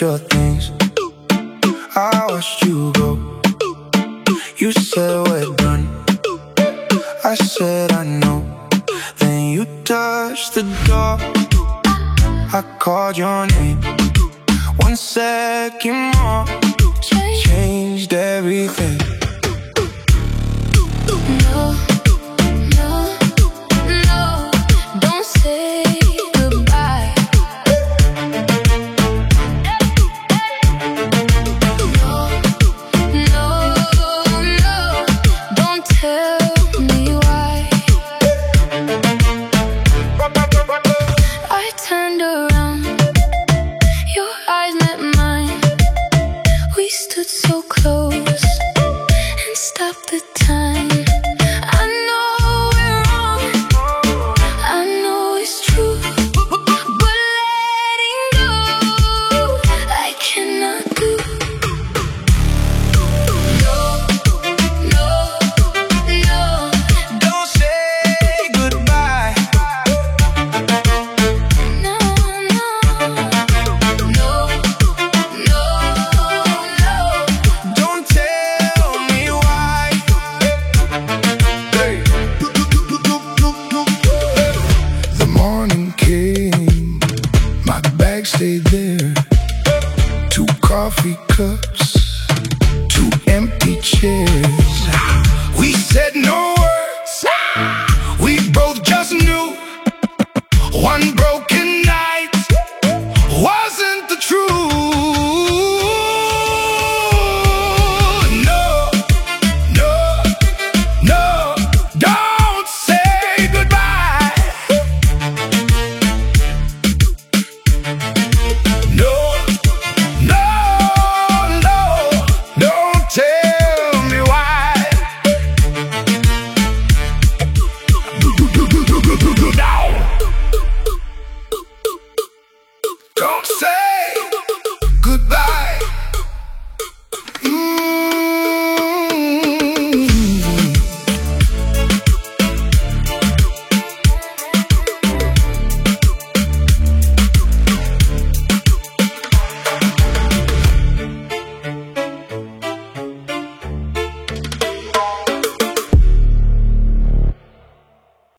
your things. I watched you go. You said we're done. I said I know. Then you touched the door. I called your name. 1 second more changed everything. No, no, no, don't say goodbye. No, no, no, don't tell me why. I turned around, your eyes met mine. We stood so close and stopped the time. I know we're wrong, I know it's true, but letting go I cannot do. No, no, no, Don't say goodbye. no, no, no, no. Don't tell me why. The morning came, my bag stayed there. 2 coffee cups, 2 empty chairs. We said no